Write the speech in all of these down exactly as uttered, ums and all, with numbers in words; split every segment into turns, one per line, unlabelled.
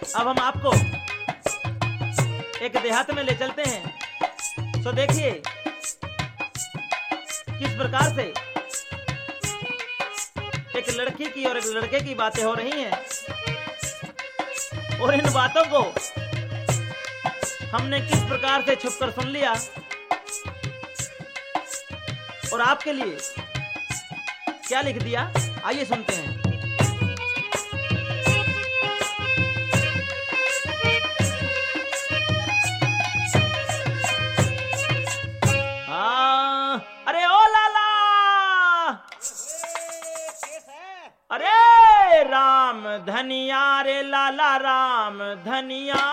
अब हम आपको एक देहात में ले चलते हैं। तो देखिए किस प्रकार से एक लड़की की और एक लड़के की बातें हो रही हैं, और इन बातों को हमने किस प्रकार से छुपकर सुन लिया और आपके लिए क्या लिख दिया। आइए सुनते हैं। आ, अरे ओ लाला, अरे राम धनिया रे लाला राम धनिया,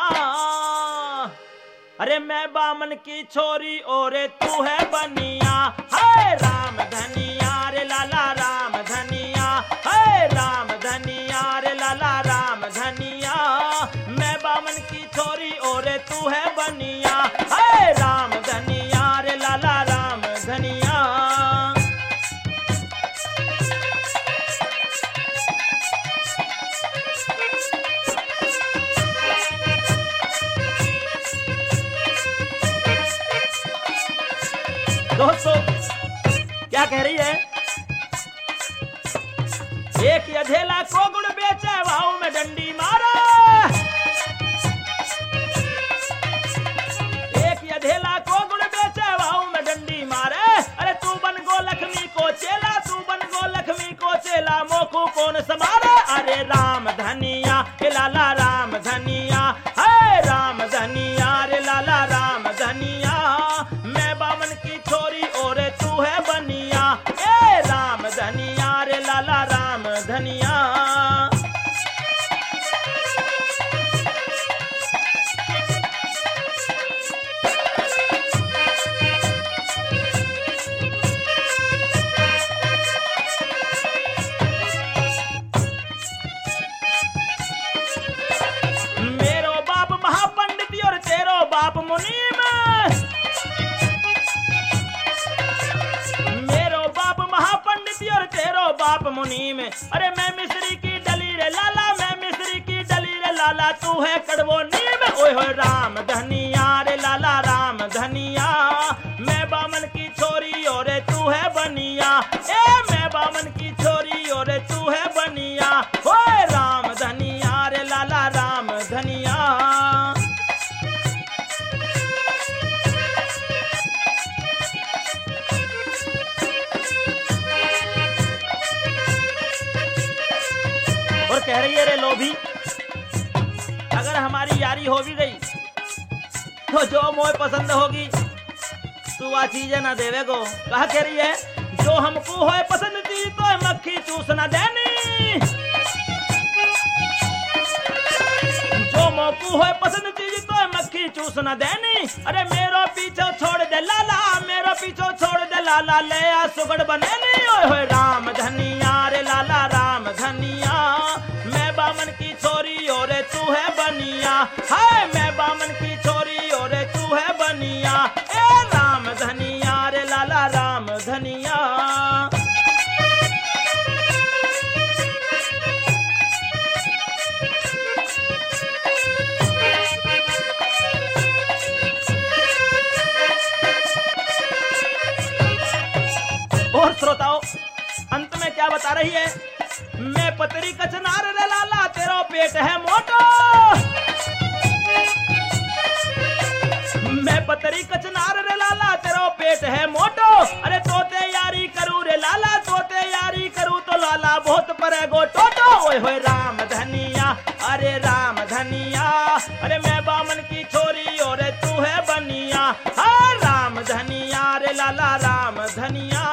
अरे मैं बामन की छोरी और तू है बनिया। हाय राम धनिया रे लाला राम धनिया, हाय राम धनिया रे लाला राम धनिया, मैं बामन की छोरी और तू है बनिया। हाय राम धनिया रे लाला राम धनिया। दोस्तों क्या कह रही है, एक अधेला को गुड़ बेचे भाव में डंडी मारा, एक अधेला को गुड़ बेचे भाव में डंडी मारे। अरे तू बन गो लक्ष्मी को चेला, तू बन गो लक्ष्मी को चेला, मोकू कौन समारे। अरे राम धनिया रे लाला राम धनिया, है राम धनिया रे लाला राम धनिया, मैं बामन की छोरी और तू है बनिया। ए राम धनिया रे लाला राम धनिया। मेरो बाप महापंडित और तेरो बाप मुनीम, और तेरो बाप मुनि में। अरे मैं मिस्री की डली रे लाला, मैं मिस्री की डली रे लाला, तू है कड़वो नीम। ओए होए राम धनिया रे लाला राम धनिया, मैं बामन की छोरी और तू है बनिया। ए मैं बामन की छोरी और तू है बनिया। ओए राम धनिया रे लाला राम धनिया। और कह रही है रे लोभी, अगर हमारी यारी हो भी गई तो जो मोह पसंद होगी तू आ चीजें ना देवे को। कहा कह रही है, जो हमको होए पसंद थी तो मक्खी चूस ना देनी, जो मोकू होए पसंद थी तो मक्खी चूस ना देनी। अरे मेरो पीछो छोड़ दे लाला, मेरो पीछो छोड़ दे लाला, ले आ सुगड़ बनेनी। ओए होए राम धनिया रे लाला राम धनिया, मैं बामन की छोरी और तू है बनिया। हाय मैं बामन की छोरी और तू है बनिया। ए राम धनिया रे लाला राम धनिया। और श्रोताओं अंत में क्या बता रही है, मैं पतरी कचनार रे लाला, तेरो पेट है मोटो, मैं पतरी कचनार रे लाला, तेरो पेट है मोटो। अरे तोते यारी करूं रे लाला, तोते यारी करूं तो लाला बहुत परेगो टोटो। ओए होए राम धनिया, अरे राम धनिया, अरे मैं बामन की छोरी और तू है बनिया। हाँ राम धनिया रे लाला राम धनिया।